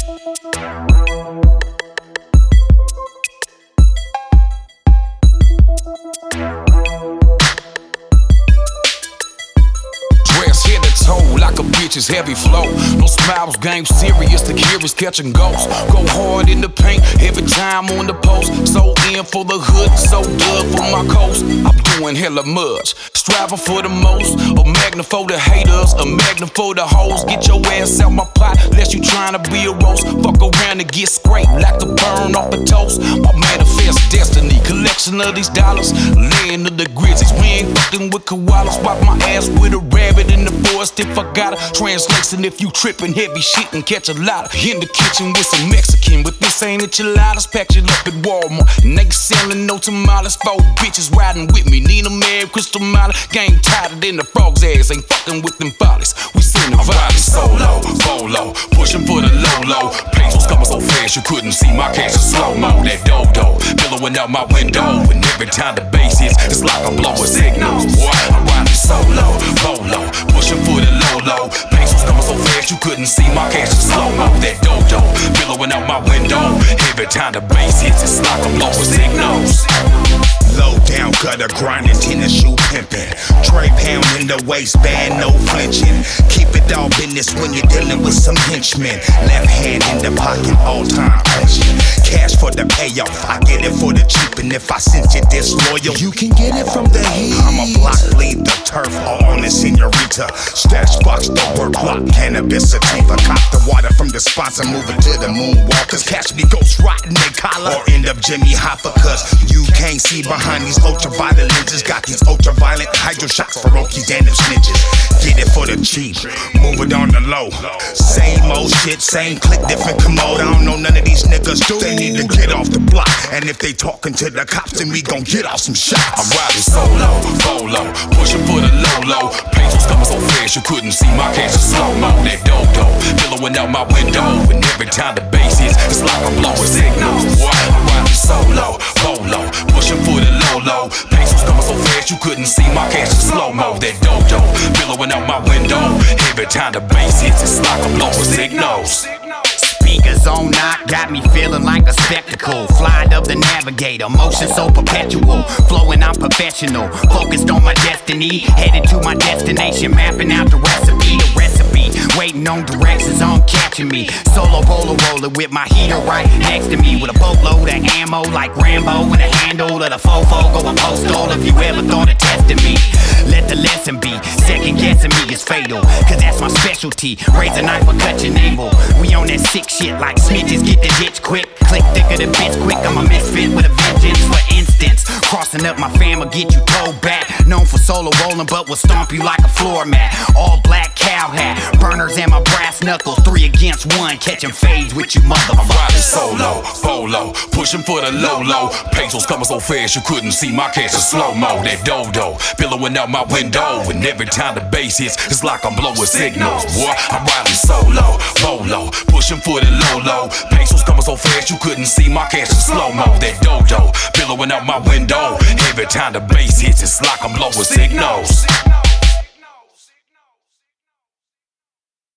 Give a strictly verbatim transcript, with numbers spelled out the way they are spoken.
Dress hit a toe like a bitch's heavy flow. No smiles, game serious, the gear is catching ghosts. Go hard in the paint every time on the post. So in for the hood, so dug for my coast. I'm doing hella much, striving for the most. A magna for the haters, a magna for the hoes. Get your ass out my pot, unless you tryna be a roast. Fuck around and get scraped like the burn off a toast. My manifest destiny, collection of these dollars, land of the grizzlies. We ain't fucking with koalas. Wipe my ass with a rabbit in the forest if I got a translation. If you trippin' heavy shit and catch a lot in the kitchen with some Mexican, but this ain't enchiladas. Packed it up at Walmart and they sellin' no tamales. Four bitches riding with me, Nina Mary, Crystal Molly. Game tighter than the frog's ass, ain't fucking with them follies. We send the vibes solo, bolo, pushing for the low low. Pesos coming so fast you couldn't see my cash in slow mo. That dodo billowing out my window, and every time the bass hits, it's like I'm blowing signals. Boy, I'm riding solo, bolo, pushing for the low low. Pesos coming so fast you couldn't see my cash in slow mo. That dodo billowing out my window, every time the bass hits, it's like I'm blowing signals. Low down, gutter grinding, tennis shoe pimping. Tray pound in the waistband, no flinching. Keep it all business when you're dealing with some henchmen. Left hand in the pocket, all time clenching. Cash for the payoff, I get it for the cheap. And if I sent you disloyal, you can get it from the heat. I'm a block, bleed the turf, all on the senorita. Stash box, the word block, cannabis sativa. Cop the water from the sponsor, move it to the moonwalkers. Catch me ghost rotting they collar, or end up Jimmy Hoffa. Cause you can't see behind these ultraviolet lenses. Got these ultraviolet hydro shots for Rokies and them snitches. Get it for the cheap, move it on the low. Same old shit, same click, different commode. I don't know none of these niggas, do they need to get off the block. And if they talking to the cops, then we gon' get off some shots. I'm riding solo, bolo, pushing for the low low. Pesos coming so fast you couldn't see my cash in slow mo. That dodo billowing out my window, and every time the bass hits, it's like I'm blowing signals. Boy, I'm riding solo, bolo, pushing for the low low. Pesos coming so fast you couldn't see my cash in slow mo. That dodo billowing out my window, every time the bass hits, it's like I'm blowing signals. Speakers on knock, got me feeling like a spectacle. Flying up the navigator, motion so perpetual. Flowing, I'm professional, focused on my destiny. Headed to my destination, mapping out the recipe. The recipe, waiting on directions on catching me. Solo bowler roller with my heater right next to me. With a boatload of ammo like Rambo, and a handle of the fofo going postal. If you ever thought of testing me, let the lesson be. Second guessing me is fatal, cause that's my specialty. Raise a knife or cut your navel. We on that sick shit like snitches, get the ditch quick. Click thicker than bitch quick, I'm a misfit with a vengeance. For instance, crossing up my fam will get you towed back. Known for solo rolling, but will stomp you like a floor mat. All black cow hat, burners and my brass knuckles. Three against one, catching fades with you motherfuckers. I'm riding solo, bolo, pushing for the low low. Pesos coming so fast you couldn't see my cash in slow mo. That dodo billowing out my window, and every time the bass hits, it's like I'm blowing signals. Boy, I'm riding solo, bolo, pushing for the low low. Pesos coming so fast you couldn't see my cash in slow mo. That dodo billowing out my window, every time the bass hits, it's like I'm blowing signals.